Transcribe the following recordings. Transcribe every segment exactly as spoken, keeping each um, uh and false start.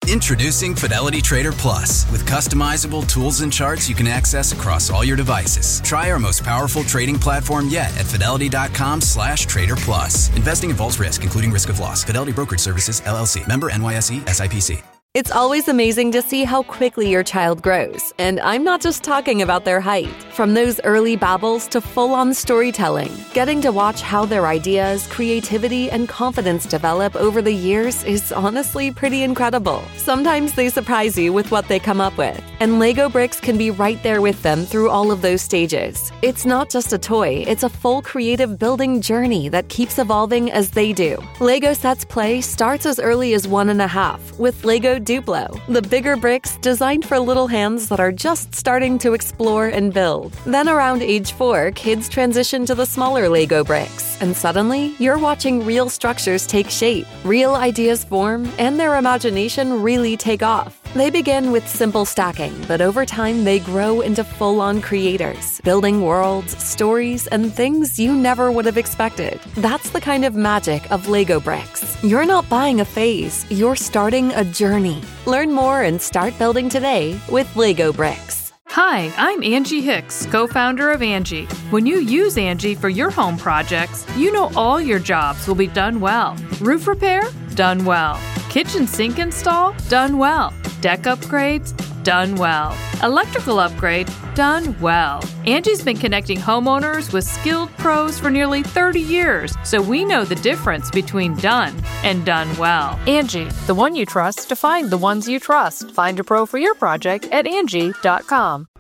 Introducing Fidelity Trader Plus. With customizable tools and charts you can access across all your devices. Try our most powerful trading platform yet at fidelity.com slash trader plus. Investing involves risk, including risk of loss. Fidelity Brokerage Services, L L C. Member N Y S E, S I P C. It's always amazing to see how quickly your child grows, and I'm not just talking about their height. From those early babbles to full-on storytelling, getting to watch how their ideas, creativity, and confidence develop over the years is honestly pretty incredible. Sometimes they surprise you with what they come up with, and Lego Bricks can be right there with them through all of those stages. It's not just a toy, it's a full creative building journey that keeps evolving as they do. Lego Sets Play starts as early as one and a half with Lego Duplo, the bigger bricks designed for little hands that are just starting to explore and build. Then around age four, kids transition to the smaller Lego bricks, and suddenly you're watching real structures take shape, real ideas form, and their imagination really take off. They begin with simple stacking, but over time they grow into full-on creators, building worlds, stories, and things you never would have expected. That's the kind of magic of Lego Bricks. You're not buying a phase, you're starting a journey. Learn more and start building today with Lego Bricks. Hi, I'm Angie Hicks, co-founder of Angie. When you use Angie for your home projects, you know all your jobs will be done well. Roof repair? Done well. Kitchen sink install? Done well. Deck upgrades? Done well. Electrical upgrade? Done well. Angie's been connecting homeowners with skilled pros for nearly thirty years, so we know the difference between done and done well. Angie, the one you trust to find the ones you trust. Find a pro for your project at Angie dot com.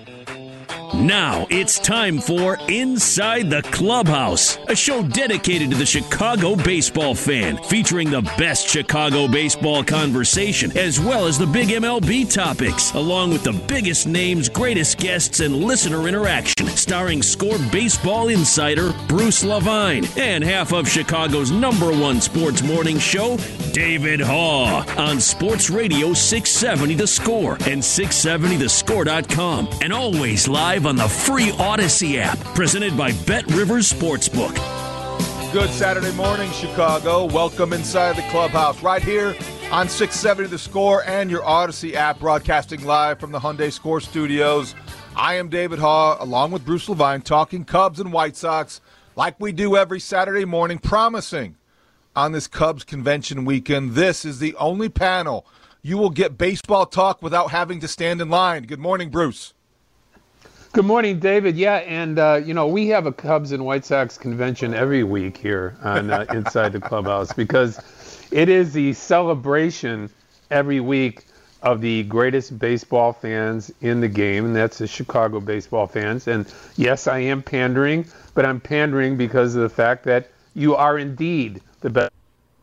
Now it's time for Inside the Clubhouse, a show dedicated to the Chicago baseball fan, featuring the best Chicago baseball conversation, as well as the big M L B topics, along with the biggest names, greatest guests, and listener interaction, starring Score baseball insider Bruce Levine and half of Chicago's number one sports morning show, David Haugh, on Sports Radio six seventy The Score and six seventy the score dot com, and always live on the free Odyssey app, presented by Bet Rivers Sportsbook. Good Saturday morning, Chicago. Welcome inside the clubhouse right here on six seventy The Score and your Odyssey app, broadcasting live from the Hyundai Score Studios. I am David Haugh, along with Bruce Levine, talking Cubs and White Sox like we do every Saturday morning, promising on this Cubs convention weekend, this is the only panel you will get baseball talk without having to stand in line. Good morning, Bruce. Good morning, David. Yeah, and, uh, you know, we have a Cubs and White Sox convention every week here on uh, Inside the Clubhouse, because it is the celebration every week of the greatest baseball fans in the game, and that's the Chicago baseball fans. And, yes, I am pandering, but I'm pandering because of the fact that you are indeed the best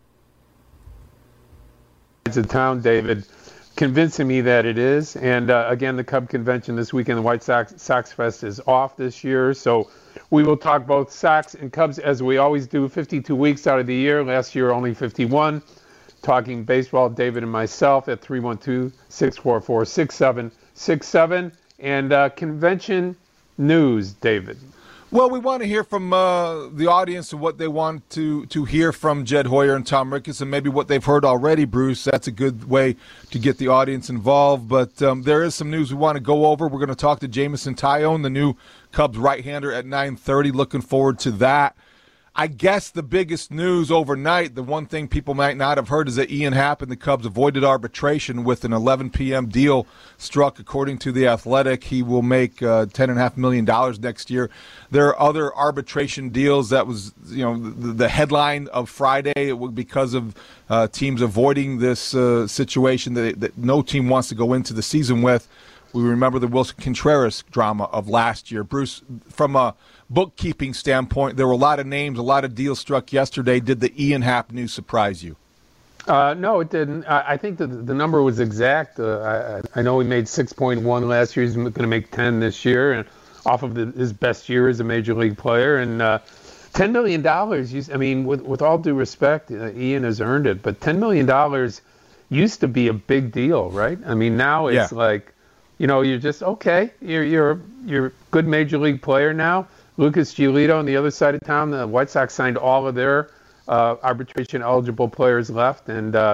in town, David, convincing me that it is. And uh, again, the Cub convention this weekend, the White Sox Sox Fest is off this year, so we will talk both Sox and Cubs as we always do, fifty-two weeks out of the year. Last year only fifty-one. Talking baseball, David and myself at three one two, six four four, six seven six seven. And uh, convention news, David. Well, we want to hear from uh, the audience and what they want to, to hear from Jed Hoyer and Tom Ricketts, and maybe what they've heard already, Bruce. That's a good way to get the audience involved. But um, there is some news we want to go over. We're going to talk to Jameson Taillon, the new Cubs right-hander, at nine thirty. Looking forward to that. I guess the biggest news overnight, the one thing people might not have heard, is that Ian Happ and the Cubs avoided arbitration with an eleven p.m. deal struck. According to The Athletic, he will make uh, ten point five million dollars next year. There are other arbitration deals that was, you know, the, the headline of Friday. It was because of uh, teams avoiding this uh, situation that, that no team wants to go into the season with. We remember the Wilson Contreras drama of last year. Bruce, from a bookkeeping standpoint, there were a lot of names, a lot of deals struck yesterday. Did the Ian Happ news surprise you? Uh, no, it didn't. I, I think the the number was exact. Uh, I, I know he made six point one last year. He's going to make ten this year, and off of the, his best year as a major league player. And uh, ten million dollars, I mean, with, with all due respect, uh, Ian has earned it, but ten million dollars used to be a big deal, right? I mean, now it's yeah. like, you know, you're just, okay, you're you're you're a good major league player now. Lucas Giolito on the other side of town, the White Sox signed all of their uh, arbitration-eligible players left, and uh,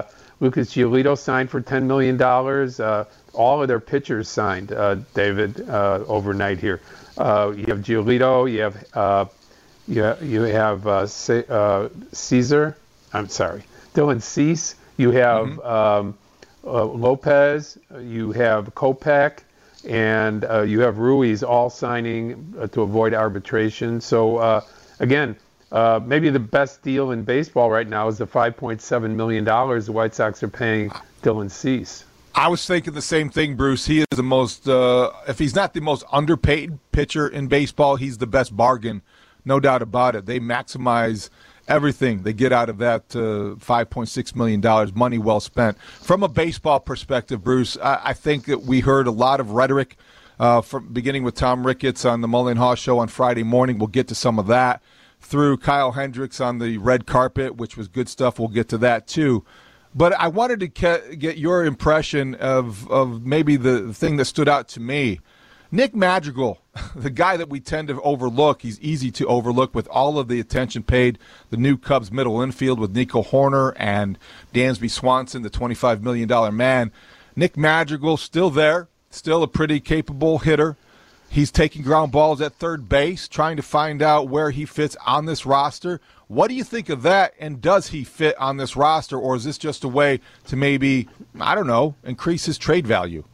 Lucas Giolito signed for ten million dollars. Uh, all of their pitchers signed, uh, David, uh, overnight here. Uh, you have Giolito, you have uh, you, you have uh, C- uh, Caesar, I'm sorry, Dylan Cease, you have mm-hmm. um, uh, Lopez, you have Kopech, and uh, you have Ruiz all signing uh, to avoid arbitration. So, uh, again, uh, maybe the best deal in baseball right now is the five point seven million dollars the White Sox are paying Dylan Cease. I was thinking the same thing, Bruce. He is the most, uh, if he's not the most underpaid pitcher in baseball, he's the best bargain, no doubt about it. They maximize everything they get out of that uh, five point six million dollars, money well spent. From a baseball perspective, Bruce, I, I think that we heard a lot of rhetoric uh, from beginning with Tom Ricketts on the Mullen Haw Show on Friday morning. We'll get to some of that. Through Kyle Hendricks on the red carpet, which was good stuff. We'll get to that too. But I wanted to ke- get your impression of, of maybe the thing that stood out to me. Nick Madrigal, the guy that we tend to overlook, he's easy to overlook with all of the attention paid, the new Cubs middle infield with Nico Horner and Dansby Swanson, the twenty-five million dollars man. Nick Madrigal still there, still a pretty capable hitter. He's taking ground balls at third base, trying to find out where he fits on this roster. What do you think of that, and does he fit on this roster, or is this just a way to maybe, I don't know, increase his trade value?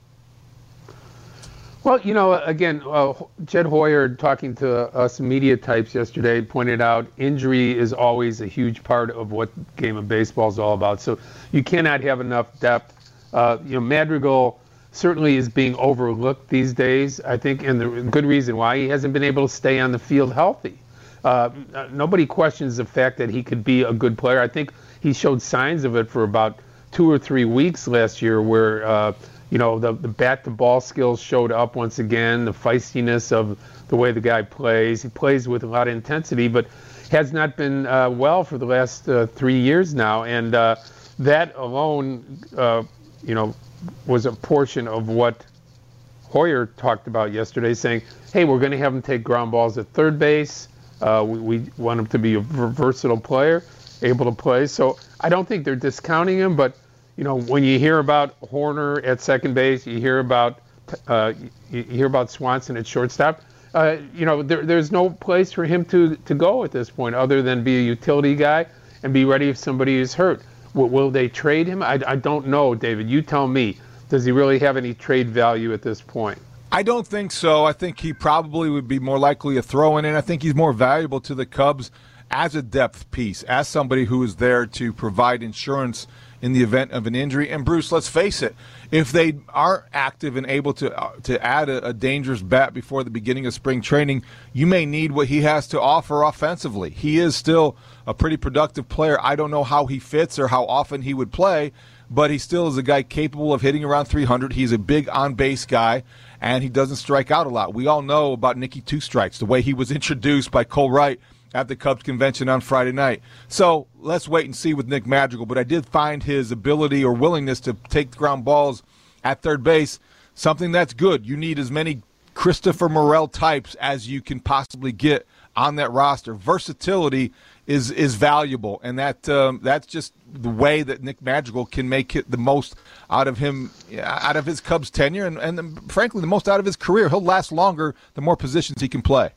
Well, you know, again, uh, Jed Hoyer, talking to us media types yesterday, pointed out injury is always a huge part of what game of baseball is all about. So you cannot have enough depth. Uh, you know, Madrigal certainly is being overlooked these days, I think, and the good reason why. He hasn't been able to stay on the field healthy. Uh, nobody questions the fact that he could be a good player. I think he showed signs of it for about two or three weeks last year where, uh, you know, the, the bat-to-ball skills showed up once again, the feistiness of the way the guy plays. He plays with a lot of intensity, but has not been uh, well for the last uh, three years now. And uh, that alone, uh, you know, was a portion of what Hoyer talked about yesterday, saying, hey, we're going to have him take ground balls at third base. Uh, we, we want him to be a versatile player, able to play. So I don't think they're discounting him, but, you know, when you hear about Horner at second base, you hear about uh, you hear about Swanson at shortstop, uh, you know, there, there's no place for him to, to go at this point other than be a utility guy and be ready if somebody is hurt. Will, will they trade him? I, I don't know, David. You tell me. Does he really have any trade value at this point? I don't think so. I think he probably would be more likely a throw-in, and I think he's more valuable to the Cubs as a depth piece, as somebody who is there to provide insurance in the event of an injury. And, Bruce, let's face it, if they aren't active and able to uh, to add a, a dangerous bat before the beginning of spring training, you may need what he has to offer offensively. He is still a pretty productive player. I don't know how he fits or how often he would play, but he still is a guy capable of hitting around three hundred. He's a big on-base guy, and he doesn't strike out a lot. We all know about Nicky Two Strikes, the way he was introduced by Cole Wright at the Cubs convention on Friday night. So let's wait and see with Nick Madrigal, but I did find his ability or willingness to take ground balls at third base something that's good. You need as many Christopher Morel types as you can possibly get on that roster. Versatility is is valuable, and that um, that's just the way that Nick Madrigal can make it the most out of him, out of his Cubs tenure, and, and frankly, the most out of his career. He'll last longer the more positions he can play.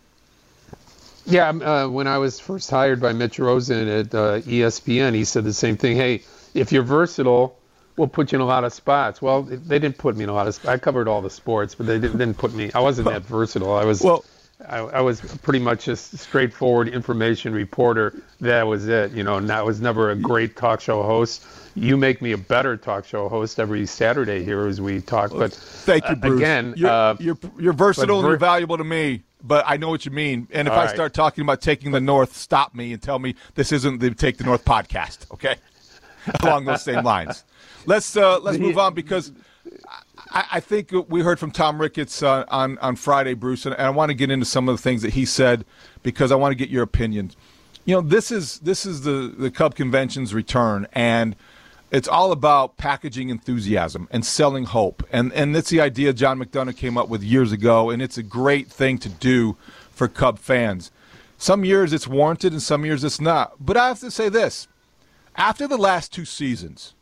Yeah, uh, when I was first hired by Mitch Rosen at uh, E S P N, he said the same thing. Hey, if you're versatile, we'll put you in a lot of spots. Well, they didn't put me in a lot of spots. I covered all the sports, but they didn't, didn't put me. I wasn't that versatile. I was well, I, I was pretty much just a straightforward information reporter. That was it. You know, and I was never a great talk show host. You make me a better talk show host every Saturday here as we talk. But thank you, Bruce. Uh, again, you're, uh, you're, you're versatile ver- and you're valuable to me. But I know what you mean. And if All I right. start talking about taking the North, stop me and tell me this isn't the Take the North podcast, okay? Along those same lines. Let's uh, let's move on because I, I think we heard from Tom Ricketts uh, on, on Friday, Bruce, and I want to get into some of the things that he said because I want to get your opinion. You know, this is this is the, the Cub Convention's return, and it's all about packaging enthusiasm and selling hope. And and that's the idea John McDonough came up with years ago, and it's a great thing to do for Cub fans. Some years it's warranted and some years it's not. But I have to say this. After the last two seasons,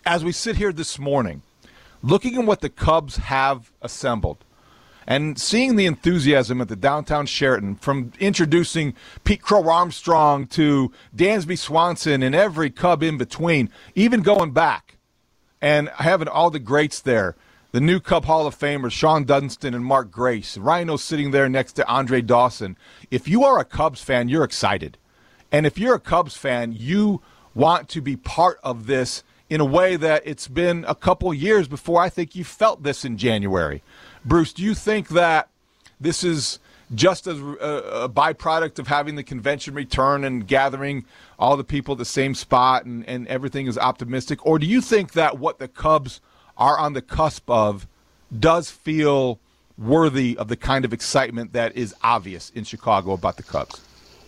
as we sit here this morning, looking at what the Cubs have assembled, and seeing the enthusiasm at the downtown Sheraton, from introducing Pete Crow Armstrong to Dansby Swanson and every Cub in between, even going back and having all the greats there, the new Cub Hall of Famers, Sean Dunston and Mark Grace, Rhino sitting there next to Andre Dawson. If you are a Cubs fan, you're excited. And if you're a Cubs fan, you want to be part of this in a way that it's been a couple years before I think you felt this in January. Bruce, do you think that this is just a, a byproduct of having the convention return and gathering all the people at the same spot and, and everything is optimistic? Or do you think that what the Cubs are on the cusp of does feel worthy of the kind of excitement that is obvious in Chicago about the Cubs?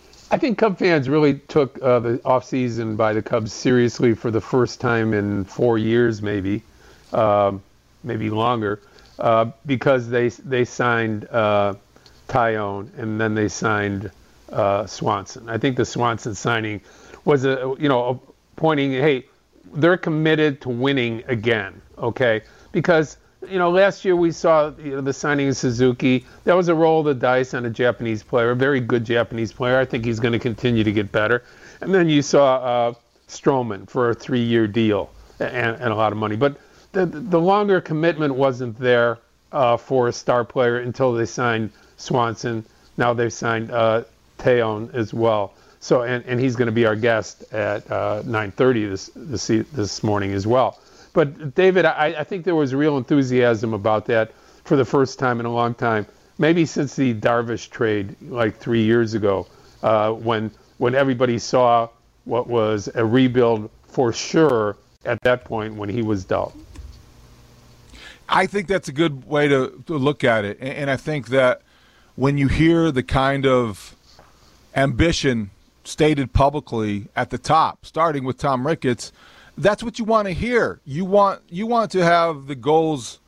I think Cub fans really took uh, the offseason by the Cubs seriously for the first time in four years, maybe, um, maybe longer, uh, because they they signed uh, Taillon and then they signed uh, Swanson. I think the Swanson signing was a you know a pointing, hey, they're committed to winning again, okay? Because you know, last year we saw you know, the signing of Suzuki. That was a roll of the dice on a Japanese player, a very good Japanese player. I think he's going to continue to get better. And then you saw uh, Stroman for a three-year deal and, and a lot of money. But the the longer commitment wasn't there uh, for a star player until they signed Swanson. Now they've signed uh, Taillon as well. So and, and he's going to be our guest at uh, nine thirty this, this this morning as well. But, David, I, I think there was real enthusiasm about that for the first time in a long time, maybe since the Darvish trade like three years ago, uh, when when everybody saw what was a rebuild for sure at that point when he was dealt. I think that's a good way to, to look at it. And, and I think that when you hear the kind of ambition stated publicly at the top, starting with Tom Ricketts, that's what you want to hear. You want you want to have the goals.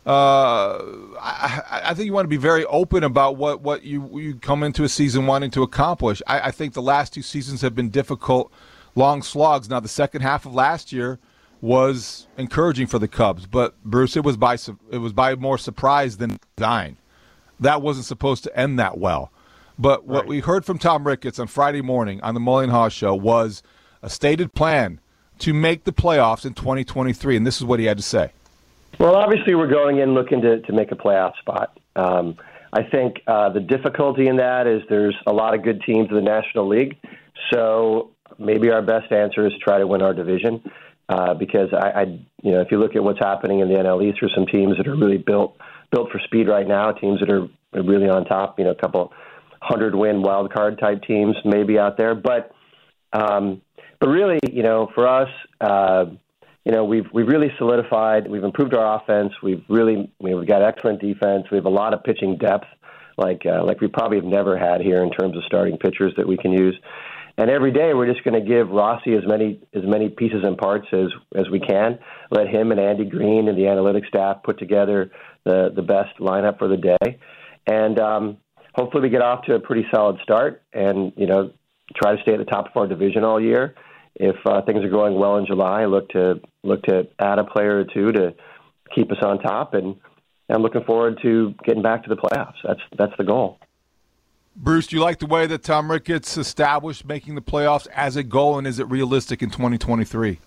Uh, I, I think you want to be very open about what, what you, you come into a season wanting to accomplish. I, I think the last two seasons have been difficult, long slogs. Now, the second half of last year was encouraging for the Cubs, but Bruce, it was by it was by more surprise than design. That wasn't supposed to end that well. But what right. we heard from Tom Ricketts on Friday morning on the Mully Haw Show was a stated plan to make the playoffs in twenty twenty-three, and this is what he had to say. Well, obviously we're going in looking to, to make a playoff spot. Um, I think uh, the difficulty in that is there's a lot of good teams in the National League, so maybe our best answer is to try to win our division uh, because, I, I, you know, if you look at what's happening in the N L East, there's some teams that are really built built for speed right now, teams that are really on top, you know, a couple hundred-win wild card type teams maybe out there, but um, – But really, you know, for us, uh, you know, we've we've really solidified. We've improved our offense. We've really we've got excellent defense. We have a lot of pitching depth, like uh, like we probably have never had here in terms of starting pitchers that we can use. And every day, we're just going to give Rossi as many as many pieces and parts as as we can. Let him and Andy Green and the analytics staff put together the the best lineup for the day, and um, hopefully we get off to a pretty solid start. And you know, try to stay at the top of our division all year. If uh, things are going well in July, look to look to add a player or two to keep us on top, and I'm looking forward to getting back to the playoffs. That's that's the goal. Bruce, do you like the way that Tom Ricketts established making the playoffs as a goal, and is it realistic in twenty twenty-three?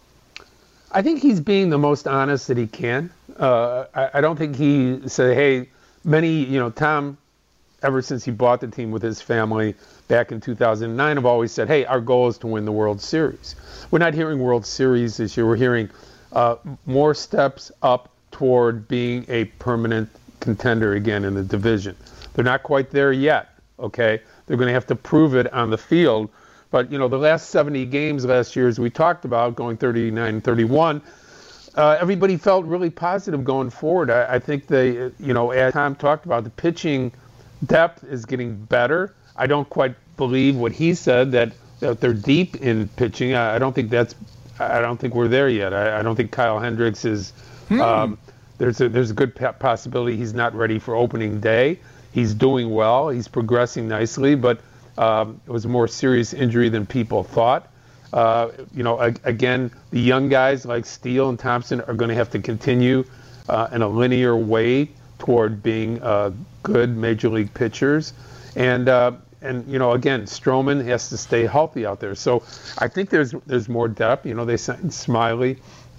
I think he's being the most honest that he can. Uh, I, I don't think he said, hey, many, you know, Tom, ever since he bought the team with his family back in two thousand nine, have always said, hey, our goal is to win the World Series. We're not hearing World Series this year. We're hearing uh, more steps up toward being a permanent contender again in the division. They're not quite there yet, okay? They're going to have to prove it on the field. But, you know, the last seventy games last year, as we talked about, going thirty-nine and thirty-one, uh, everybody felt really positive going forward. I, I think they, you know, as Tom talked about, the pitching depth is getting better. I don't quite believe what he said, that, that they're deep in pitching. I, I don't think that's. I don't think we're there yet. I, I don't think Kyle Hendricks is. Hmm. Um, there's a there's a good possibility he's not ready for opening day. He's doing well. He's progressing nicely, but um, it was a more serious injury than people thought. Uh, you know, again, the young guys like Steele and Thompson are going to have to continue uh, in a linear way toward being uh, good major league pitchers. And, uh, and you know, again, Stroman has to stay healthy out there. So I think there's there's more depth. You know, they signed Smiley.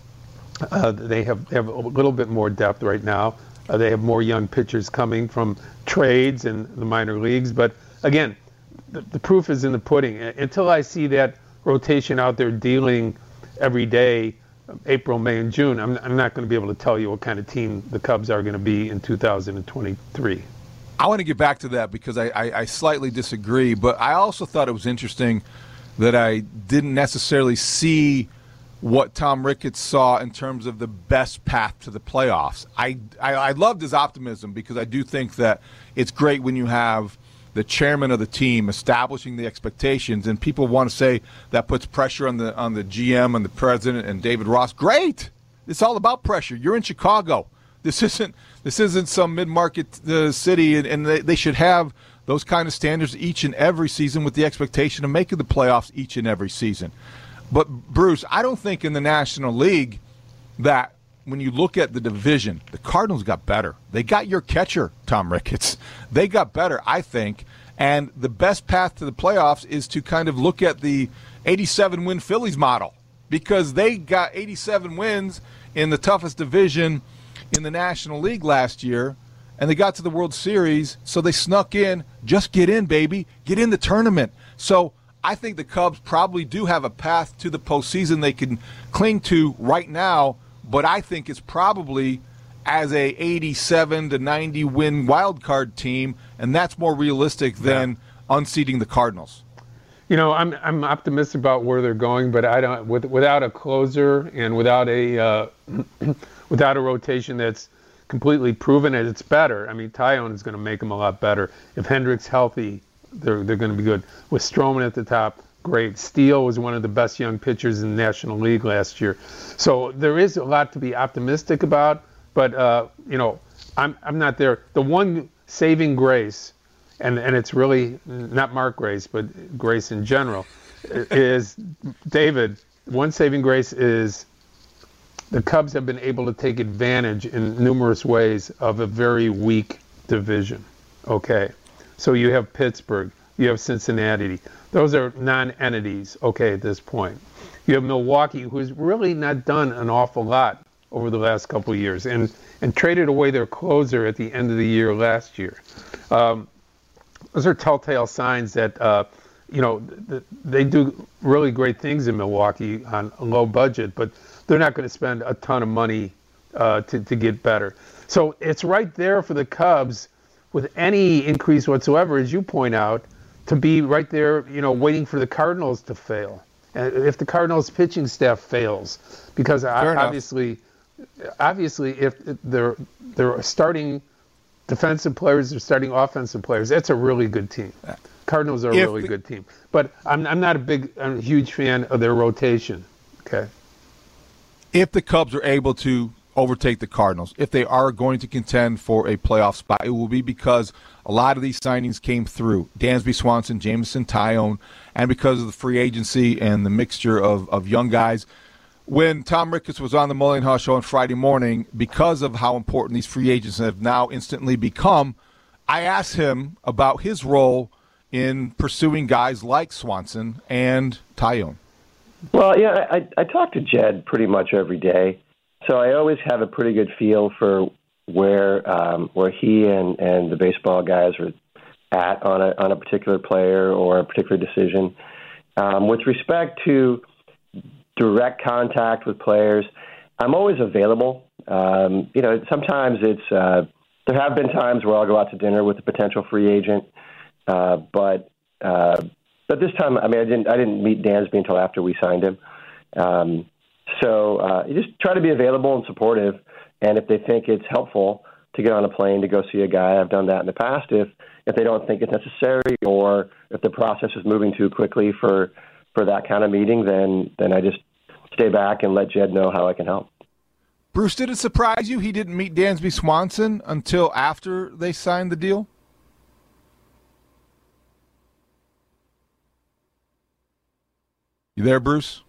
Uh, they have, they have a little bit more depth right now. Uh, they have more young pitchers coming from trades and the minor leagues. But, again, the, the proof is in the pudding. Until I see that rotation out there dealing every day, April, May, and June, I'm, I'm not going to be able to tell you what kind of team the Cubs are going to be in two thousand twenty-three. I want to get back to that because I, I, I slightly disagree, but I also thought it was interesting that I didn't necessarily see what Tom Ricketts saw in terms of the best path to the playoffs. I, I, I loved his optimism because I do think that it's great when you have the chairman of the team establishing the expectations, and people want to say that puts pressure on the on the G M and the president and David Ross. Great, it's all about pressure. You're in Chicago. This isn't this isn't some mid-market uh, city, and, and they, they should have those kind of standards each and every season with the expectation of making the playoffs each and every season. But Bruce, I don't think in the National League that when you look at the division, the Cardinals got better. They got your catcher, Tom Ricketts. They got better, I think. And the best path to the playoffs is to kind of look at the eighty-seven win Phillies model, because they got eighty-seven wins in the toughest division in the National League last year, and they got to the World Series, so they snuck in. Just get in, baby. Get in the tournament. So I think the Cubs probably do have a path to the postseason they can cling to right now, but I think it's probably as a eighty-seven to ninety win wild card team, and that's more realistic than yeah. unseating the Cardinals. You know, I'm I'm optimistic about where they're going, but I don't with, without a closer and without a uh, without a rotation that's completely proven it, it's better. I mean, Taillon is going to make them a lot better. If Hendricks healthy, they're they're going to be good. With Stroman at the top, great. Steele was one of the best young pitchers in the National League last year. So there is a lot to be optimistic about, but, uh, you know, I'm I'm not there. The one saving grace, and, and it's really not Mark Grace, but Grace in general, is, David, one saving grace is the Cubs have been able to take advantage in numerous ways of a very weak division. Okay, so you have Pittsburgh, you have Cincinnati. Those are non-entities, okay, at this point. You have Milwaukee, who's really not done an awful lot over the last couple of years, and, and traded away their closer at the end of the year last year. Um, those are telltale signs that, uh, you know, th- they do really great things in Milwaukee on a low budget, but they're not going to spend a ton of money uh, to, to get better. So it's right there for the Cubs with any increase whatsoever, as you point out, to be right there, you know, waiting for the Cardinals to fail. And if the Cardinals pitching staff fails, because Fair obviously, enough. obviously, if they're they're starting defensive players, they're starting offensive players, that's a really good team. Cardinals are a if really the, good team. But I'm I'm not a big, I'm a huge fan of their rotation. Okay. If the Cubs are able to overtake the Cardinals, if they are going to contend for a playoff spot, it will be because a lot of these signings came through. Dansby Swanson, Jameson Taillon, and because of the free agency and the mixture of, of young guys. When Tom Ricketts was on the Mully and Haw show on Friday morning, because of how important these free agents have now instantly become, I asked him about his role in pursuing guys like Swanson and Taillon. Well, yeah, I, I talk to Jed pretty much every day, so I always have a pretty good feel for where um, where he and, and the baseball guys are at on a on a particular player or a particular decision. Um, with respect to direct contact with players, I'm always available. Um, you know, sometimes it's uh, there have been times where I'll go out to dinner with a potential free agent, uh, but uh, but this time, I mean, I didn't I didn't meet Dansby until after we signed him. Um, so uh, you just try to be available and supportive. And if they think it's helpful to get on a plane to go see a guy, I've done that in the past. If if they don't think it's necessary, or if the process is moving too quickly for, for that kind of meeting, then then I just stay back and let Jed know how I can help. Bruce, did it surprise you he didn't meet Dansby Swanson until after they signed the deal? You You there, Bruce?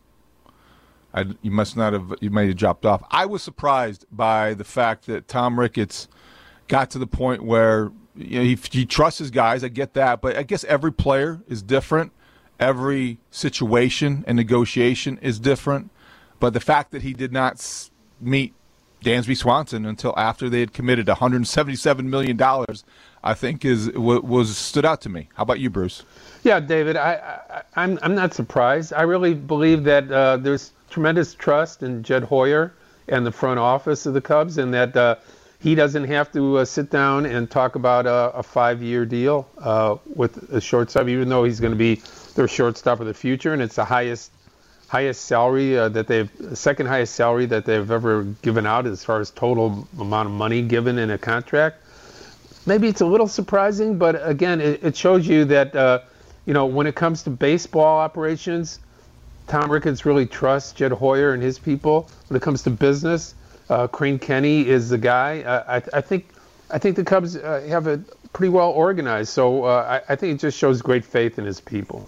I, you must not have. You might have dropped off. I was surprised by the fact that Tom Ricketts got to the point where you know, he, he trusts his guys. I get that, but I guess every player is different. Every situation and negotiation is different. But the fact that he did not meet Dansby Swanson until after they had committed one hundred seventy-seven million dollars, I think is was stood out to me. How about you, Bruce? Yeah, David, I, I, I'm I'm not surprised. I really believe that uh, there's tremendous trust in Jed Hoyer and the front office of the Cubs, and that uh, he doesn't have to uh, sit down and talk about a, a five-year deal uh, with a shortstop, even though he's going to be their shortstop of the future, and it's the highest highest salary uh, that they've second highest salary that they've ever given out as far as total amount of money given in a contract. Maybe it's a little surprising, but again, it, it shows you that uh, you know when it comes to baseball operations, Tom Ricketts really trusts Jed Hoyer and his people. When it comes to business, uh, Crane Kenny is the guy. Uh, I, I think I think the Cubs uh, have it pretty well organized. So uh, I, I think it just shows great faith in his people.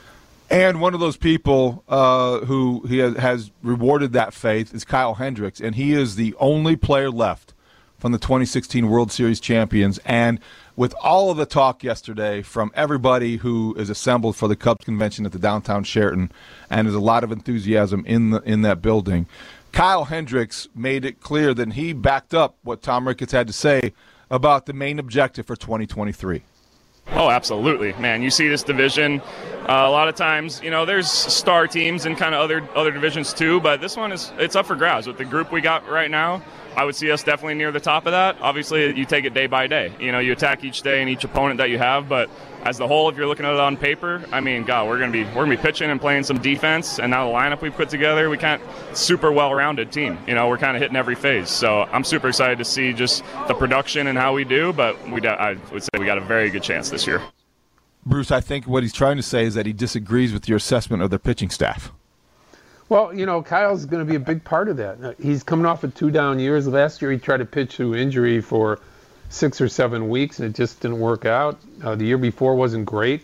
And one of those people uh, who he has, has rewarded that faith is Kyle Hendricks, and he is the only player left from the twenty sixteen World Series champions. And with all of the talk yesterday from everybody who is assembled for the Cubs convention at the downtown Sheraton, and there's a lot of enthusiasm in the, in that building, Kyle Hendricks made it clear that he backed up what Tom Ricketts had to say about the main objective for twenty twenty-three. Oh, absolutely, man. You see this division uh, a lot of times. You know, there's star teams in kind of other other divisions too, but this one is it's up for grabs with the group we got right now. I would see us definitely near the top of that. Obviously, you take it day by day. You know, you attack each day and each opponent that you have, but as the whole, if you're looking at it on paper, I mean, God, we're gonna be we're gonna be pitching and playing some defense, and now the lineup we've put together, we can't super well-rounded team. You know, we're kind of hitting every phase. So I'm super excited to see just the production and how we do. But we, I would say we got a very good chance this year. Bruce, I think what he's trying to say is that he disagrees with your assessment of their pitching staff. Well, you know, Kyle's going to be a big part of that. He's coming off of two down years. Last year he tried to pitch through injury for six or seven weeks, and it just didn't work out. Uh, the year before wasn't great.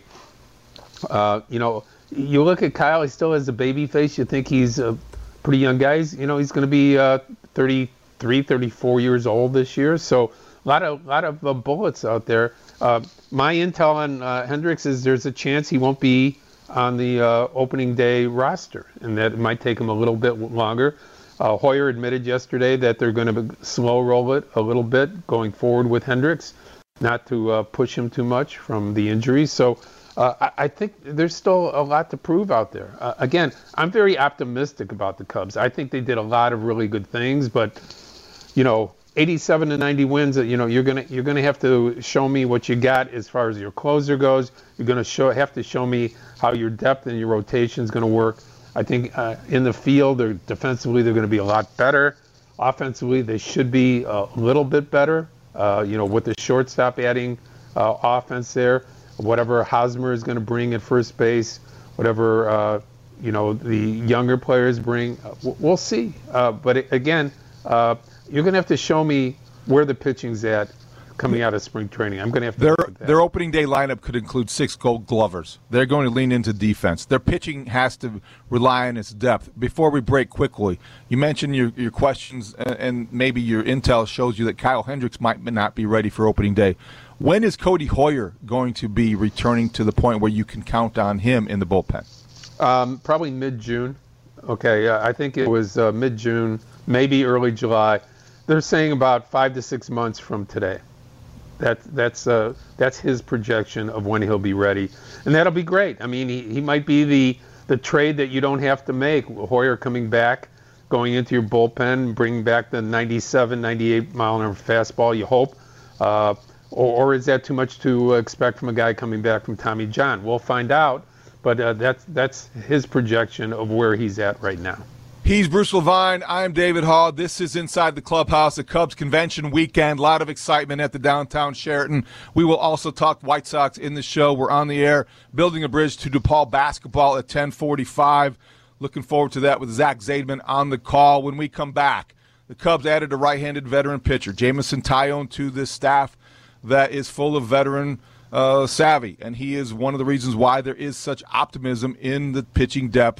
Uh, you know, you look at Kyle, he still has a baby face. You think he's a pretty young guy. He's, you know, he's going to be uh, thirty-three, thirty-four years old this year. So a lot of, lot of uh, bullets out there. Uh, my intel on uh, Hendricks is there's a chance he won't be on the uh, opening day roster, and that it might take him a little bit longer. Uh, Hoyer admitted yesterday that they're going to slow roll it a little bit going forward with Hendricks, not to uh, push him too much from the injury. So uh, I, I think there's still a lot to prove out there. Uh, again, I'm very optimistic about the Cubs. I think they did a lot of really good things, but you know, eighty-seven to ninety wins. You know, you're gonna you're gonna have to show me what you got as far as your closer goes. You're gonna show have to show me how your depth and your rotation is going to work. I think uh, in the field, they're defensively they're going to be a lot better. Offensively, they should be a little bit better. Uh, you know, with the shortstop adding uh, offense there, whatever Hosmer is going to bring at first base, whatever uh, you know the younger players bring, uh, we'll see. Uh, but it, again, uh, you're going to have to show me where the pitching's at coming out of spring training. I'm going to have to their their opening day lineup could include six Gold Glovers. They're going to lean into defense. Their pitching has to rely on its depth. Before we break quickly, you mentioned your your questions and maybe your intel shows you that Kyle Hendricks might not be ready for opening day. When is Cody Hoyer going to be returning to the point where you can count on him in the bullpen? Um, probably mid-June. Okay, uh, I think it was uh, mid-June, maybe early July. They're saying about five to six months from today. That, that's uh, that's his projection of when he'll be ready. And that'll be great. I mean, he, he might be the, the trade that you don't have to make. Hoyer coming back, going into your bullpen, bringing back the ninety-seven, ninety-eight mile an hour fastball, you hope. Uh, or, or is that too much to expect from a guy coming back from Tommy John? We'll find out. But uh, that's, that's his projection of where he's at right now. He's Bruce Levine. I'm David Hall. This is Inside the Clubhouse, the Cubs convention weekend. A lot of excitement at the downtown Sheraton. We will also talk White Sox in the show. We're on the air, building a bridge to DePaul basketball at ten forty-five. Looking forward to that with Zach Zaidman on the call. When we come back, the Cubs added a right-handed veteran pitcher, Jameson Taillon, to this staff that is full of veteran uh, savvy, and he is one of the reasons why there is such optimism in the pitching depth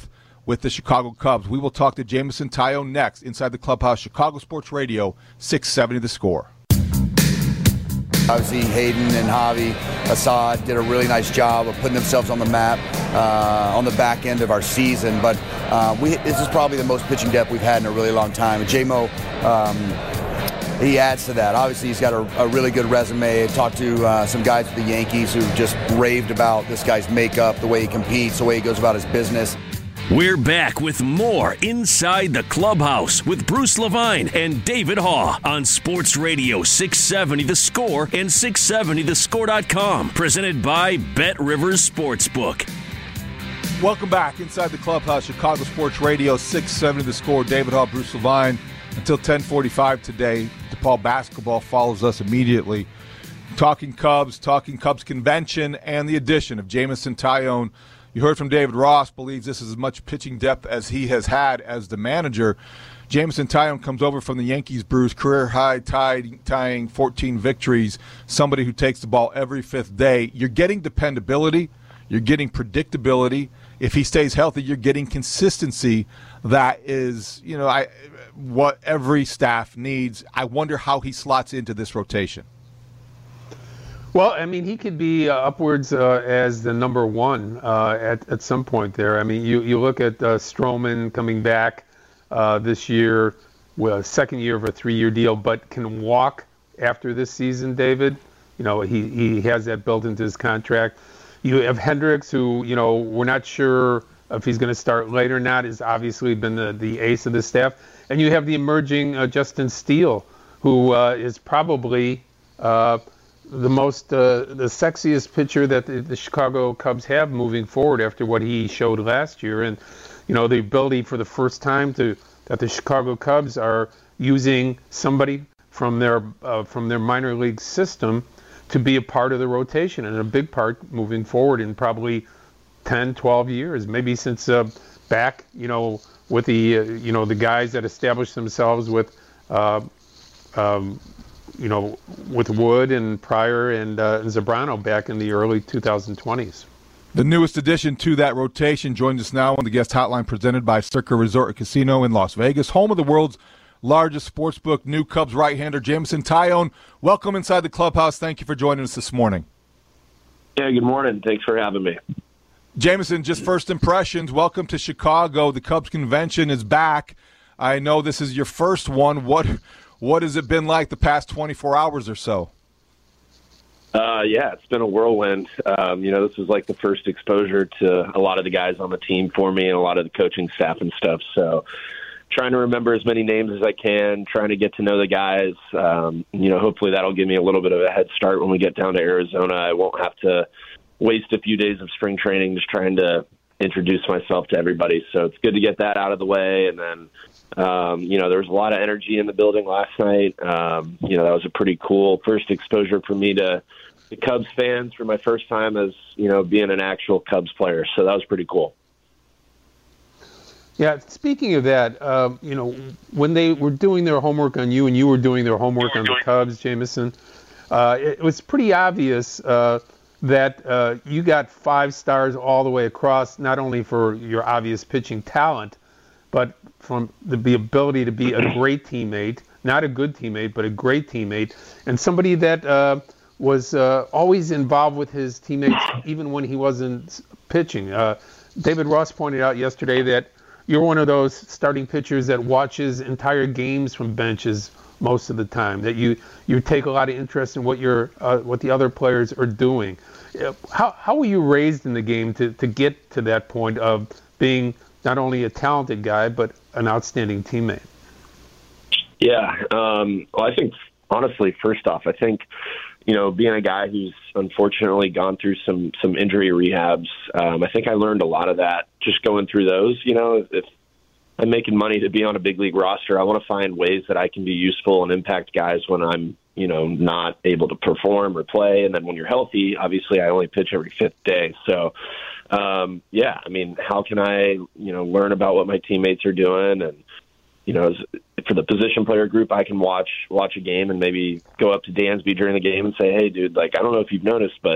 with the Chicago Cubs. We will talk to Jameson Taillon next inside the clubhouse. Chicago Sports Radio, six seventy The Score. Obviously, Hayden and Javi Assad did a really nice job of putting themselves on the map uh, on the back end of our season. But uh, we, this is probably the most pitching depth we've had in a really long time. And J-Mo, um, he adds to that. Obviously, he's got a, a really good resume. I talked to uh, some guys at the Yankees who just raved about this guy's makeup, the way he competes, the way he goes about his business. We're back with more Inside the Clubhouse with Bruce Levine and David Haugh on Sports Radio six seventy The Score and six seventy the score dot com. Presented by Bet Rivers Sportsbook. Welcome back inside the clubhouse. Chicago Sports Radio six seventy The Score. David Haugh, Bruce Levine. Until ten forty-five today, DePaul basketball follows us immediately. Talking Cubs, talking Cubs convention, and the addition of Jameson Taillon. You heard from David Ross, believes this is as much pitching depth as he has had as the manager. Jameson Taillon comes over from the Yankees, Bruce, career high tie, tying fourteen victories, somebody who takes the ball every fifth day. You're getting dependability. You're getting predictability. If he stays healthy, you're getting consistency. That is, you know, I what every staff needs. I wonder how he slots into this rotation. Well, I mean, he could be uh, upwards uh, as the number one uh, at, at some point there. I mean, you, you look at uh, Stroman coming back uh, this year, with a second year of a three-year deal, but can walk after this season, David. You know, he, he has that built into his contract. You have Hendricks, who, you know, we're not sure if he's going to start late or not, has obviously been the, the ace of the staff. And you have the emerging uh, Justin Steele, who uh, is probably uh, – the most, uh, the sexiest pitcher that the, the Chicago Cubs have moving forward after what he showed last year. And, you know, the ability for the first time to that the Chicago Cubs are using somebody from their uh, from their minor league system to be a part of the rotation and a big part moving forward in probably ten, twelve years, maybe since uh, back, you know, with the, uh, you know, the guys that established themselves with, uh, um, you know, with Wood and Pryor and uh, Zambrano back in the early twenty twenties. The newest addition to that rotation joins us now on the guest hotline presented by Circa Resort and Casino in Las Vegas, home of the world's largest sportsbook. New Cubs right-hander Jameson Taillon. Welcome inside the clubhouse. Thank you for joining us this morning. Yeah, good morning. Thanks for having me. Jameson, just first impressions. Welcome to Chicago. The Cubs convention is back. I know this is your first one. What what has it been like the past twenty-four hours or so? Uh, yeah, it's been a whirlwind. Um, you know, this was like the first exposure to a lot of the guys on the team for me and a lot of the coaching staff and stuff. So trying to remember as many names as I can, trying to get to know the guys. Um, you know, hopefully that'll give me a little bit of a head start when we get down to Arizona. I won't have to waste a few days of spring training just trying to introduce myself to everybody. So it's good to get that out of the way. And then, um, you know, there was a lot of energy in the building last night. Um, you know, that was a pretty cool first exposure for me to the Cubs fans for my first time as, you know, being an actual Cubs player. So that was pretty cool. Yeah, speaking of that, um, you know, when they were doing their homework on you and you were doing their homework on the Cubs, Jameson, uh, it, it was pretty obvious uh, that uh, you got five stars all the way across, not only for your obvious pitching talent, but from the, the ability to be a great teammate, not a good teammate, but a great teammate, and somebody that uh, was uh, always involved with his teammates even when he wasn't pitching. Uh, David Ross pointed out yesterday that you're one of those starting pitchers that watches entire games from benches most of the time, that you, you take a lot of interest in what your uh, what the other players are doing. How how were you raised in the game to, to get to that point of being not only a talented guy, but an outstanding teammate? Yeah, um, well, I think, honestly, first off, I think, you know, being a guy who's unfortunately gone through some some injury rehabs, um, I think I learned a lot of that just going through those. You know, if I'm making money to be on a big league roster, I want to find ways that I can be useful and impact guys when I'm, you know, not able to perform or play. And then when you're healthy, obviously I only pitch every fifth day. So, um, yeah, I mean, how can I, you know, learn about what my teammates are doing? And, you know, as, for the position player group, I can watch watch a game and maybe go up to Dansby during the game and say, hey, dude, like, I don't know if you've noticed, but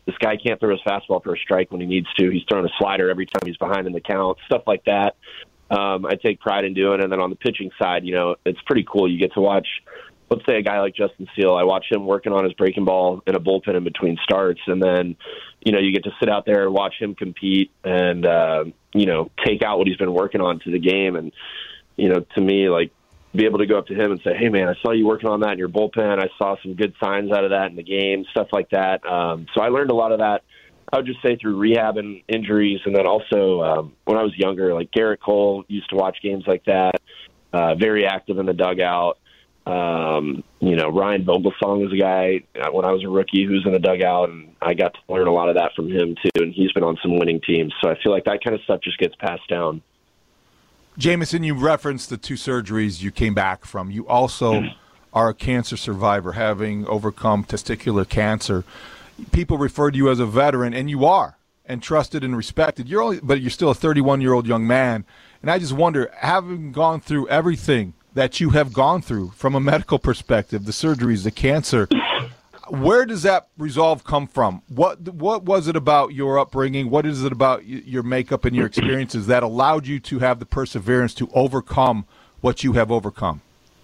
this guy can't throw his fastball for a strike when he needs to. He's throwing a slider every time he's behind in the count, stuff like that. Um, I take pride in doing. And then on the pitching side, you know, it's pretty cool. You get to watch, let's say a guy like Justin Steele. I watch him working on his breaking ball in a bullpen in between starts. And then, you know, you get to sit out there and watch him compete and, uh, you know, take out what he's been working on to the game. And, you know, to me, like, be able to go up to him and say, hey, man, I saw you working on that in your bullpen. I saw some good signs out of that in the game, stuff like that. Um, so I learned a lot of that, I would just say, through rehab and injuries. And then also um, when I was younger, like Garrett Cole used to watch games like that, uh, very active in the dugout. Um, you know, Ryan Vogelsong was a guy uh, when I was a rookie who was in the dugout, and I got to learn a lot of that from him too. And he's been on some winning teams. So I feel like that kind of stuff just gets passed down. Jameson, you referenced the two surgeries you came back from. You also are a cancer survivor, having overcome testicular cancer. People refer to you as a veteran, and you are, and trusted and respected. You're only, but you're still a thirty-one-year-old young man. And I just wonder, having gone through everything that you have gone through from a medical perspective, the surgeries, the cancer, where does that resolve come from? What what was it about your upbringing? What is it about your makeup and your experiences that allowed you to have the perseverance to overcome what you have overcome?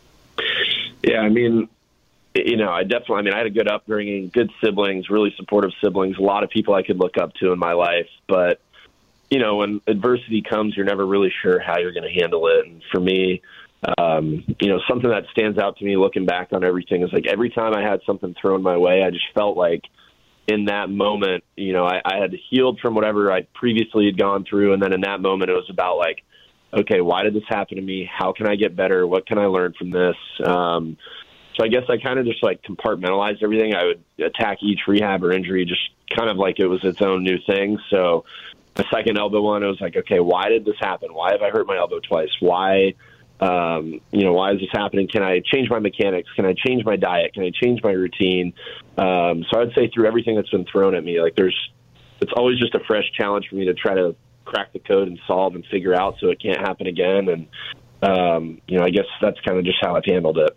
Yeah, I mean, you know, I definitely, I mean, I had a good upbringing, good siblings, really supportive siblings, a lot of people I could look up to in my life. But, you know, when adversity comes, you're never really sure how you're going to handle it. And for me, Um, you know, something that stands out to me looking back on everything is like every time I had something thrown my way, I just felt like in that moment, you know, I, I had healed from whatever I previously had gone through. And then in that moment, it was about like, okay, why did this happen to me? How can I get better? What can I learn from this? Um, so I guess I kind of just like compartmentalized everything. I would attack each rehab or injury just kind of like it was its own new thing. So the second elbow one, it was like, okay, why did this happen? Why have I hurt my elbow twice? Why Um, you know, why is this happening? Can I change my mechanics? Can I change my diet? Can I change my routine? Um, so I'd say through everything that's been thrown at me, like there's, it's always just a fresh challenge for me to try to crack the code and solve and figure out so it can't happen again. And, um, you know, I guess that's kind of just how I've handled it.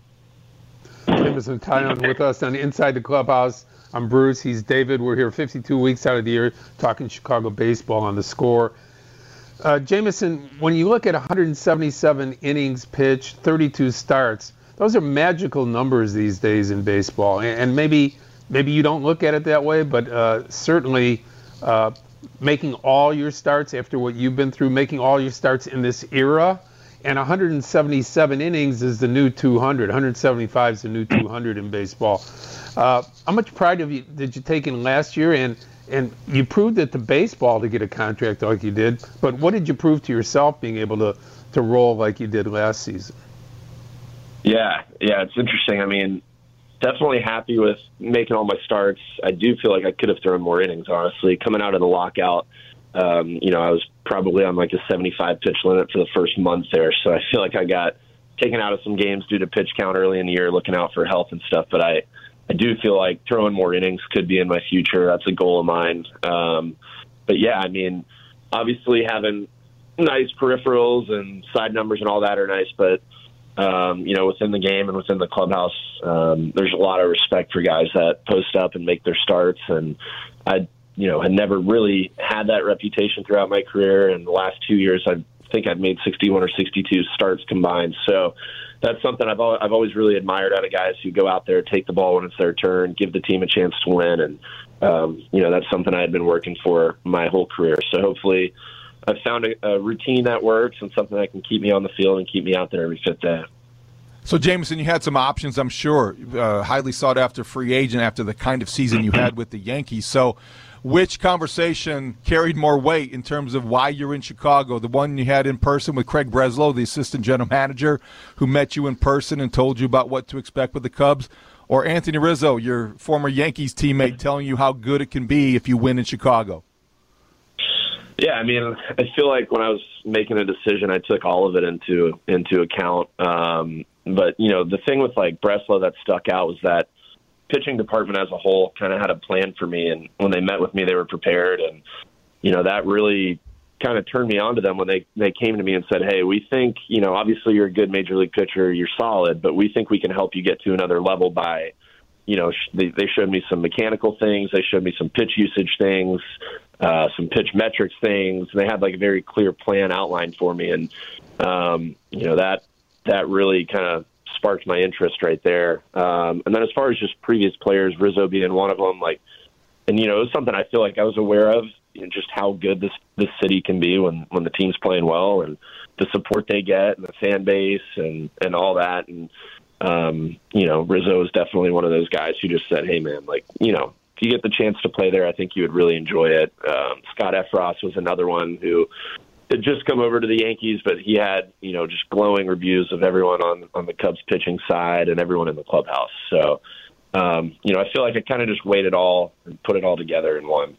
Jameson Taillon with us on Inside the Clubhouse. I'm Bruce. He's David. We're here fifty-two weeks out of the year talking Chicago baseball on The Score. Uh, Jameson, when you look at one hundred seventy-seven innings pitched, thirty-two starts, those are magical numbers these days in baseball. And, and maybe maybe you don't look at it that way, but uh, certainly uh, making all your starts after what you've been through, making all your starts in this era, and one hundred seventy-seven innings is the new two hundred. one hundred seventy-five is the new two hundred in baseball. Uh, how much pride have you, did you take in last year? And And you proved it to baseball to get a contract like you did, but what did you prove to yourself being able to, to roll like you did last season? Yeah, yeah, it's interesting. I mean, definitely happy with making all my starts. I do feel like I could have thrown more innings, honestly. Coming out of the lockout, um, you know, I was probably on like a seventy-five pitch limit for the first month there, so I feel like I got taken out of some games due to pitch count early in the year, looking out for health and stuff, but I I do feel like throwing more innings could be in my future. That's a goal of mine. Um, but, yeah, I mean, obviously having nice peripherals and side numbers and all that are nice. But, um, you know, within the game and within the clubhouse, um, there's a lot of respect for guys that post up and make their starts. And I, you know, had never really had that reputation throughout my career. And the last two years, I think I've made sixty-one or sixty-two starts combined. So, that's something I've always, I've always really admired out of guys who go out there, take the ball when it's their turn, give the team a chance to win. And, um, you know, that's something I had been working for my whole career. So hopefully I've found a, a routine that works and something that can keep me on the field and keep me out there every fifth day. So, Jameson, you had some options, I'm sure, uh, highly sought-after free agent after the kind of season you had with the Yankees. So which conversation carried more weight in terms of why you're in Chicago? The one you had in person with Craig Breslow, the assistant general manager, who met you in person and told you about what to expect with the Cubs, or Anthony Rizzo, your former Yankees teammate, telling you how good it can be if you win in Chicago? Yeah, I mean, I feel like when I was making a decision, I took all of it into into account. Um, but, you know, the thing with, like, Breslow that stuck out was that pitching department as a whole kind of had a plan for me. And when they met with me, they were prepared. And, you know, that really kind of turned me on to them when they, they came to me and said, hey, we think, you know, obviously you're a good major league pitcher, you're solid, but we think we can help you get to another level by, you know, sh- they, they showed me some mechanical things. They showed me some pitch usage things, uh, some pitch metrics things. And they had like a very clear plan outlined for me. And, um, you know, that, that really kind of sparked my interest right there. Um, and then as far as just previous players, Rizzo being one of them, like, and, you know, it was something I feel like I was aware of, you know, just how good this, this city can be when, when the team's playing well and the support they get and the fan base and, and all that. And, um, you know, Rizzo is definitely one of those guys who just said, hey, man, like, you know, if you get the chance to play there, I think you would really enjoy it. Um, Scott Effross was another one who had just come over to the Yankees, but he had, you know, just glowing reviews of everyone on, on the Cubs pitching side and everyone in the clubhouse. So, um, you know, I feel like I kind of just weighed it all and put it all together in one.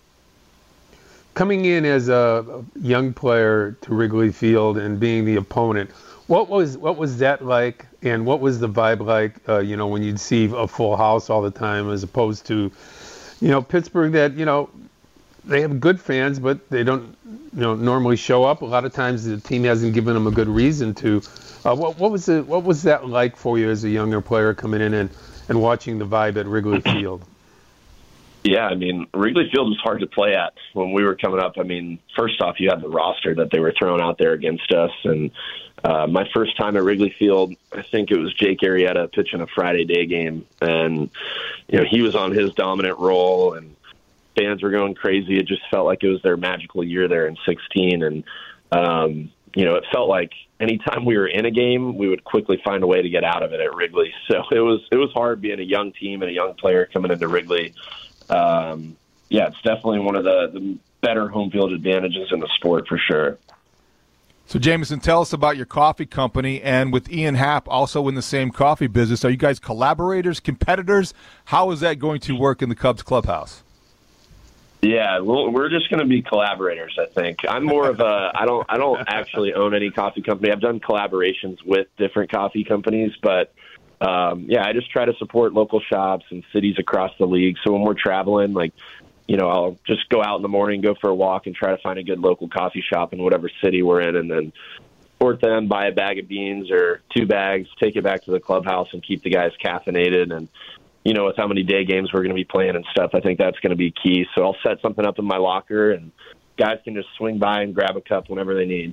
Coming in as a young player to Wrigley Field and being the opponent, what was what was that like, and what was the vibe like, uh, you know, when you'd see a full house all the time as opposed to, you know, Pittsburgh that, you know, they have good fans, but they don't, you know, normally show up. A lot of times the team hasn't given them a good reason to. Uh, what, what was it? What was that like for you as a younger player coming in and, and watching the vibe at Wrigley Field? Yeah, I mean, Wrigley Field was hard to play at when we were coming up. I mean, first off, you had the roster that they were throwing out there against us. And uh, my first time at Wrigley Field, I think it was Jake Arrieta pitching a Friday day game. And, you know, he was on his dominant role and fans were going crazy. It just felt like it was their magical year there in sixteen. And, um, you know, it felt like anytime we were in a game, we would quickly find a way to get out of it at Wrigley. So it was, it was hard being a young team and a young player coming into Wrigley. Um, yeah, it's definitely one of the, the better home field advantages in the sport for sure. So, Jameson, tell us about your coffee company, and with Ian Happ also in the same coffee business. Are you guys collaborators, competitors? How is that going to work in the Cubs clubhouse? Yeah, well, we're just going to be collaborators, I think. I'm more of a, I don't, I don't actually own any coffee company. I've done collaborations with different coffee companies, but Um, yeah, I just try to support local shops and cities across the league. So when we're traveling, like, you know, I'll just go out in the morning, go for a walk, and try to find a good local coffee shop in whatever city we're in, and then support them, buy a bag of beans or two bags, take it back to the clubhouse and keep the guys caffeinated. And, you know, with how many day games we're going to be playing and stuff, I think that's going to be key. So I'll set something up in my locker, and guys can just swing by and grab a cup whenever they need.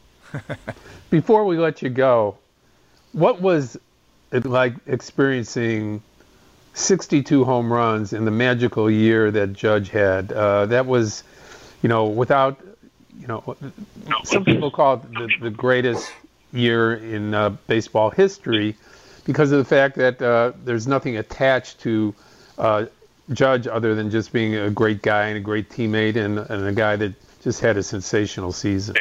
Before we let you go, what was it like experiencing sixty-two home runs in the magical year that Judge had? Uh, that was, you know, without, you know, some people call it the, the greatest year in uh, baseball history because of the fact that uh, there's nothing attached to uh, Judge other than just being a great guy and a great teammate and, and a guy that just had a sensational season.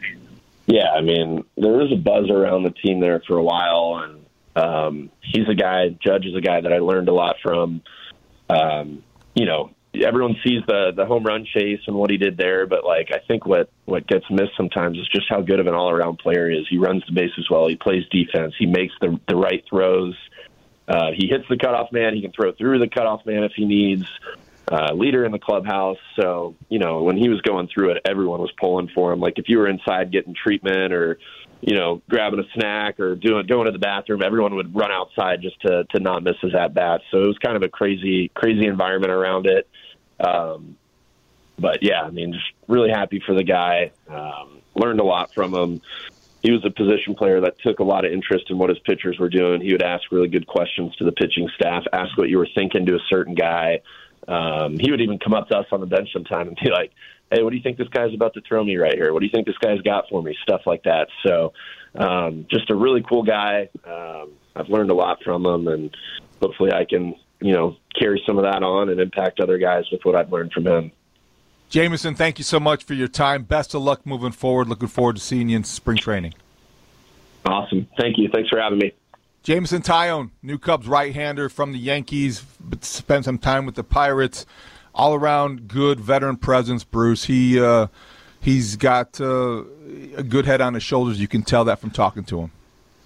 Yeah, I mean, there was a buzz around the team there for a while, and Um, he's a guy, Judge is a guy that I learned a lot from. Um, you know, everyone sees the, the home run chase and what he did there, but like, I think what, what gets missed sometimes is just how good of an all around player he is. He runs the bases well. He plays defense. He makes the, the right throws. Uh, he hits the cutoff man. He can throw through the cutoff man if he needs. Uh, leader in the clubhouse. So, you know, when he was going through it, everyone was pulling for him. Like if you were inside getting treatment or, you know, grabbing a snack or doing going to the bathroom, everyone would run outside just to to not miss his at bat. So it was kind of a crazy, crazy environment around it. Um, but yeah, I mean, just really happy for the guy. Um, learned a lot from him. He was a position player that took a lot of interest in what his pitchers were doing. He would ask really good questions to the pitching staff, ask what you were thinking to a certain guy. Um, he would even come up to us on the bench sometime and be like, hey, what do you think this guy's about to throw me right here? What do you think this guy's got for me? Stuff like that. So um, just a really cool guy. Um, I've learned a lot from him, and hopefully I can, you know, carry some of that on and impact other guys with what I've learned from him. Jameson, thank you so much for your time. Best of luck moving forward. Looking forward to seeing you in spring training. Awesome. Thank you. Thanks for having me. Jameson Taillon, new Cubs right-hander from the Yankees, but spent some time with the Pirates. All-around good veteran presence, Bruce. He uh, he's got uh, a good head on his shoulders. You can tell that from talking to him.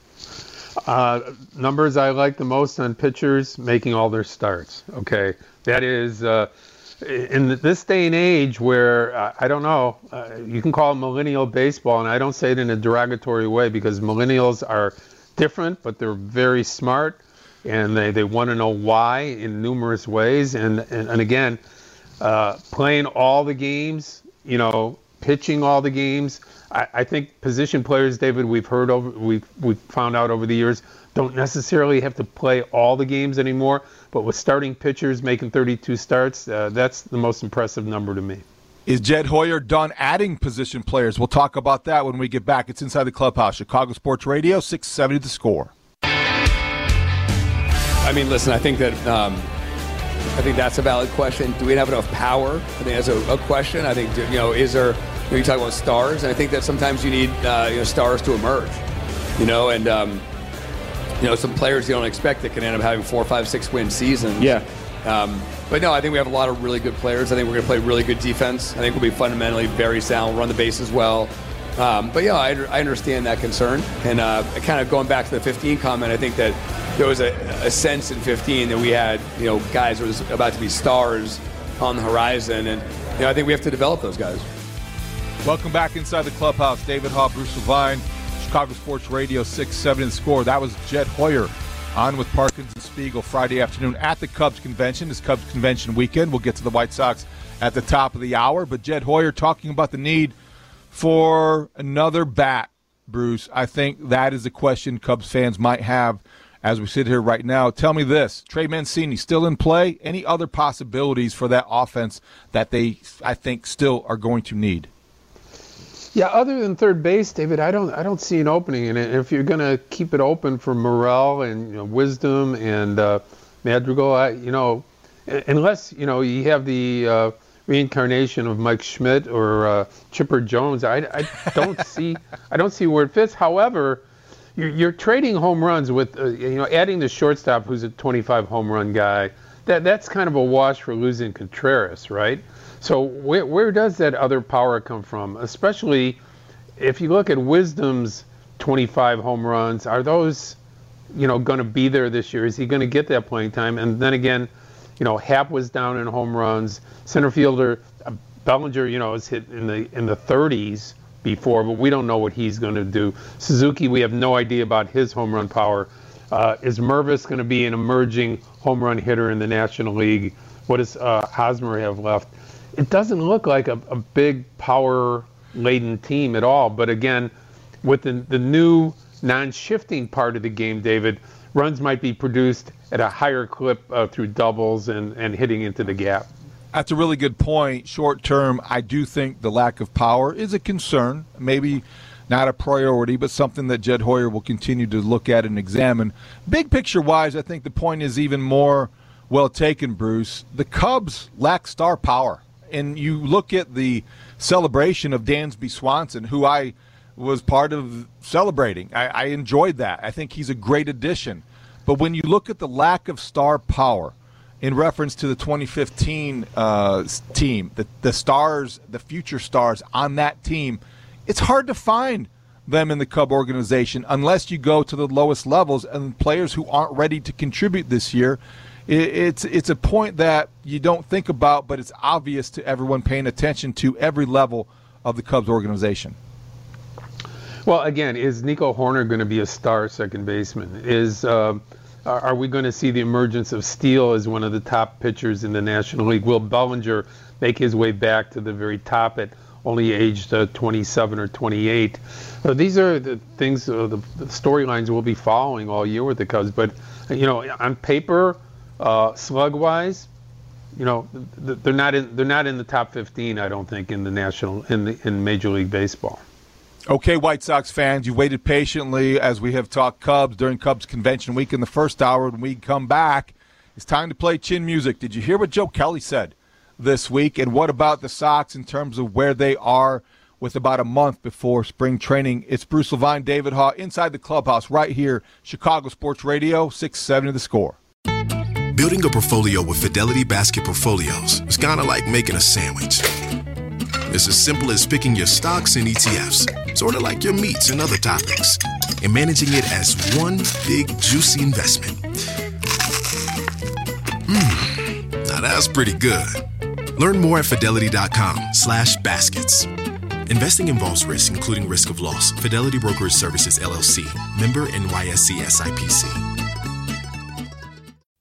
Uh, numbers I like the most on pitchers making all their starts. Okay, that is uh, in this day and age where uh, I don't know. Uh, you can call it millennial baseball, and I don't say it in a derogatory way because millennials are different, but they're very smart. and they, they want to know why in numerous ways. And, and, and again, uh, playing all the games, you know, pitching all the games. I, I think position players, David, we've heard over, we've, we've found out over the years, don't necessarily have to play all the games anymore. But with starting pitchers making thirty-two starts, uh, that's the most impressive number to me. Is Jed Hoyer done adding position players? We'll talk about that when we get back. It's Inside the Clubhouse, Chicago Sports Radio, six seventy The Score. I mean, listen, I think that um, I think that's a valid question. Do we have enough power? I think that's a, a question. I think, you know, is there, you know, you talk about stars, and I think that sometimes you need uh, you know, stars to emerge, you know, and, um, you know, some players you don't expect that can end up having four, five, six win seasons. Yeah. Um, but no, I think we have a lot of really good players. I think we're going to play really good defense. I think we'll be fundamentally very sound, run the bases well. Um, but yeah, I, I understand that concern. And uh, kind of going back to the fifteen comment, I think that there was a, a sense in fifteen that we had, you know, guys who was about to be stars on the horizon. And, you know, I think we have to develop those guys. Welcome back Inside the Clubhouse. David Haugh, Bruce Levine, Chicago Sports Radio, six seventy The Score. That was Jed Hoyer on with Parkins and Spiegel Friday afternoon at the Cubs convention. It's Cubs convention weekend. We'll get to the White Sox at the top of the hour. But Jed Hoyer talking about the need for another bat, Bruce. I think that is a question Cubs fans might have as we sit here right now. Tell me this, Trey Mancini still in play? Any other possibilities for that offense that they, I think, still are going to need? Yeah, other than third base, David, I don't I don't see an opening in it. If you're going to keep it open for Morel and, you know, Wisdom and uh, Madrigal, I, you know, unless, you know, you have the uh, reincarnation of Mike Schmidt or uh, Chipper Jones, I, I don't see I don't see where it fits. However, you're, you're trading home runs with, uh, you know, adding the shortstop who's a twenty-five home run guy. That that's kind of a wash for losing Contreras, right? So where where does that other power come from? Especially if you look at Wisdom's twenty-five home runs, are those, you know, going to be there this year? Is he going to get that playing time? And then again, you know, Happ was down in home runs. Center fielder uh, Bellinger, you know, is hit in the in the thirties before, but we don't know what he's going to do. Suzuki, we have no idea about his home run power. Uh, is Mervis going to be an emerging home run hitter in the National League? What does uh, Hosmer have left? It doesn't look like a, a big power-laden team at all. But again, with the, the new non-shifting part of the game, David, runs might be produced at a higher clip uh, through doubles and, and hitting into the gap. That's a really good point. Short term, I do think the lack of power is a concern. Maybe not a priority, but something that Jed Hoyer will continue to look at and examine. Big picture-wise, I think the point is even more well taken, Bruce. The Cubs lack star power. And you look at the celebration of Dansby Swanson, who I was part of celebrating. I, I enjoyed that. I think he's a great addition. But when you look at the lack of star power in reference to the twenty fifteen uh, team, the, the stars, the future stars on that team, it's hard to find them in the Cub organization unless you go to the lowest levels and players who aren't ready to contribute this year. It's it's a point that you don't think about, but it's obvious to everyone paying attention to every level of the Cubs organization. Well, again, is Nico Hoerner going to be a star second baseman? Is uh, are we going to see the emergence of Steele as one of the top pitchers in the National League? Will Bellinger make his way back to the very top at only aged uh, twenty-seven or twenty-eight? So these are the things, uh, the, the storylines we'll be following all year with the Cubs. But, you know, on paper, Uh, slug-wise, you know, they're not in. They're not in the top fifteen. I don't think in the national in the in Major League Baseball. Okay, White Sox fans, you waited patiently as we have talked Cubs during Cubs Convention Week in the first hour. When we come back, it's time to play chin music. Did you hear what Joe Kelly said this week? And what about the Sox in terms of where they are with about a month before spring training? It's Bruce Levine, David Haugh, Inside the Clubhouse right here, Chicago Sports Radio, six seventy The Score. Building a portfolio with Fidelity Basket Portfolios is kind of like making a sandwich. It's as simple as picking your stocks and E T Fs, sort of like your meats and other toppings, and managing it as one big, juicy investment. Mmm, now that's pretty good. Learn more at fidelity.com slash baskets. Investing involves risk, including risk of loss. Fidelity Brokerage Services, L L C. Member N Y S E S I P C.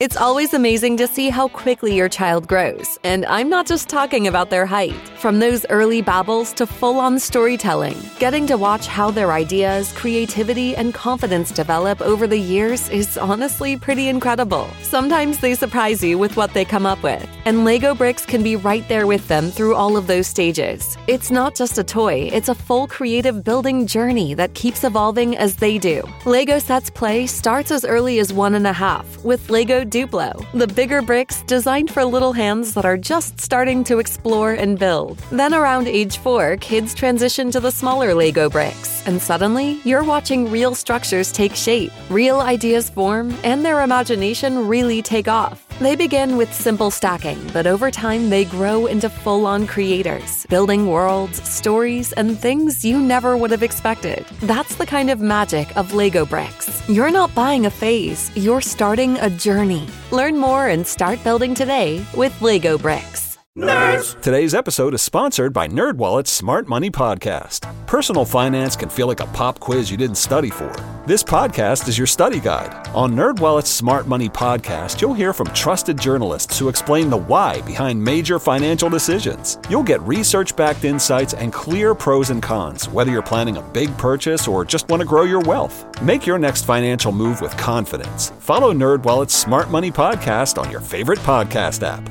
It's always amazing to see how quickly your child grows, and I'm not just talking about their height. From those early babbles to full-on storytelling, getting to watch how their ideas, creativity, and confidence develop over the years is honestly pretty incredible. Sometimes they surprise you with what they come up with, and Lego Bricks can be right there with them through all of those stages. It's not just a toy, it's a full creative building journey that keeps evolving as they do. Lego Sets Play starts as early as one and a half with Lego Duplo, the bigger bricks designed for little hands that are just starting to explore and build. Then around age four, kids transition to the smaller Lego bricks, and suddenly you're watching real structures take shape, real ideas form, and their imagination really take off. They begin with simple stacking, but over time they grow into full-on creators, building worlds, stories, and things you never would have expected. That's the kind of magic of Lego Bricks. You're not buying a phase, you're starting a journey. Learn more and start building today with Lego Bricks. Nerds! Today's episode is sponsored by NerdWallet's Smart Money Podcast. Personal finance can feel like a pop quiz you didn't study for. This podcast is your study guide. On NerdWallet's Smart Money Podcast, you'll hear from trusted journalists who explain the why behind major financial decisions. You'll get research-backed insights and clear pros and cons, whether you're planning a big purchase or just want to grow your wealth. Make your next financial move with confidence. Follow NerdWallet's Smart Money Podcast on your favorite podcast app.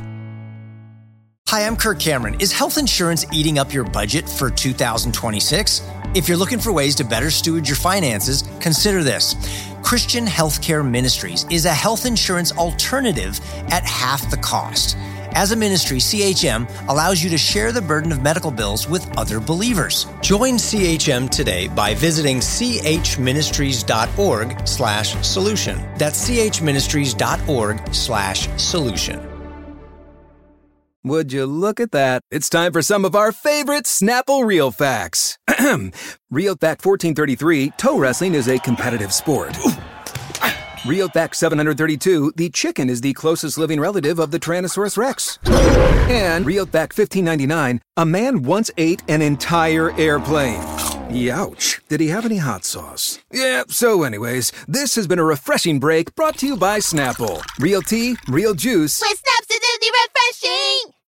Hi, I'm Kirk Cameron. Is health insurance eating up your budget for two thousand twenty-six? If you're looking for ways to better steward your finances, consider this. Christian Healthcare Ministries is a health insurance alternative at half the cost. As a ministry, C H M allows you to share the burden of medical bills with other believers. Join C H M today by visiting chministries.org slash solution. That's chministries.org slash solution. Would you look at that? It's time for some of our favorite Snapple Real Facts. Real Fact fourteen thirty-three, toe wrestling is a competitive sport. Real Fact seven hundred thirty-two, the chicken is the closest living relative of the Tyrannosaurus Rex. And Real Fact fifteen ninety-nine, a man once ate an entire airplane. Youch. Did he have any hot sauce? Yeah, so anyways, this has been a refreshing break brought to you by Snapple. Real tea, real juice. With Snap's acidity refreshing!